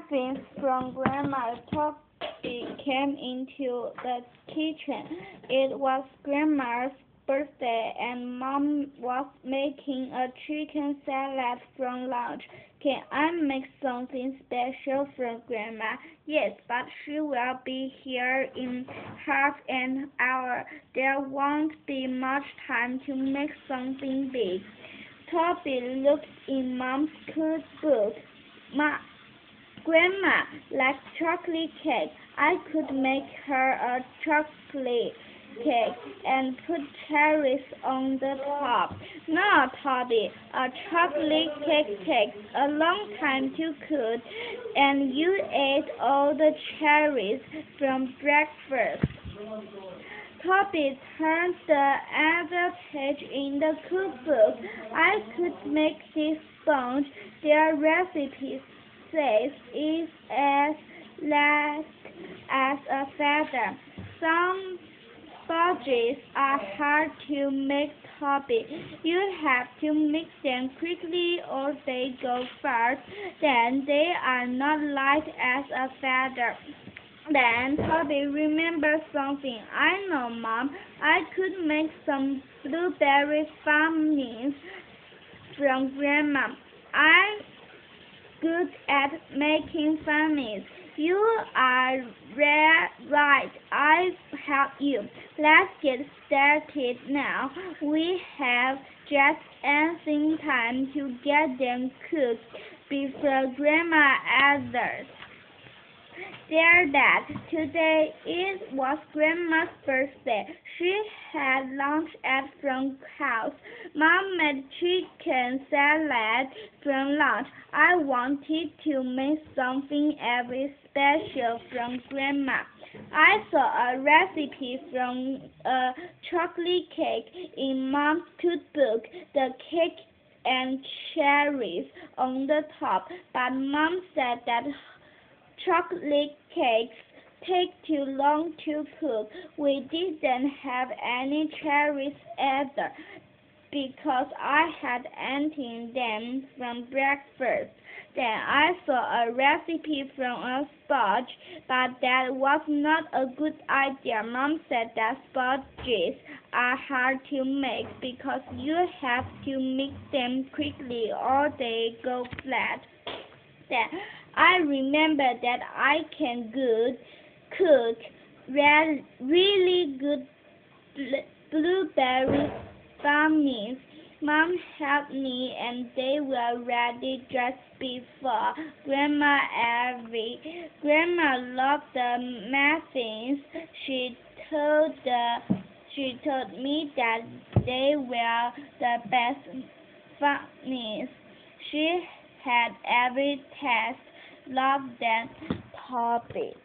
muffins from Grandma. Toby came into the kitchen. It was Grandma's birthday, and Mom was making a chicken salad from lunch. Can I make something special for Grandma? Yes, but she will be here in half an hour. There won't be much time to make something big. Toby looked in Mom's cookbook. Grandma likes chocolate cake. I could make her a chocolate cake and put cherries on the top. No, Toby, a chocolate cake takes a long time to cook, and you ate all the cherries from breakfast. Toby turned the other page in the cookbook. I could make this sponge. Their recipe says it's as light as a feather. Some sponges are hard to make, Toby. You have to mix them quickly or they go fast. Then they are not light as a feather. Then Toby remembered something. I know, Mom. I could make some blueberry muffins from Grandma. I'm good at making muffins. You are right. I'll help you. Let's get started now. We have just enough time to get them cooked before Grandma others. Dear Dad, today it was Grandma's birthday. She had lunch at Frank's house. Mom made chicken salad from lunch. I wanted to make something very special from Grandma. I saw a recipe from a chocolate cake in Mom's cookbook. The cake and cherries on the top, but Mom said that chocolate cakes take too long to cook. We didn't have any cherries either because I had eaten them from breakfast. Then I saw a recipe from a sponge, but that was not a good idea. Mom said that sponges are hard to make because you have to mix them quickly or they go flat. Then I remember that I can cook really good blueberry muffins. Mom helped me and they were ready just before Grandma arrived. Grandma loved the muffins. She told me that they were the best muffins she had ever tasted. Loved them, Toby.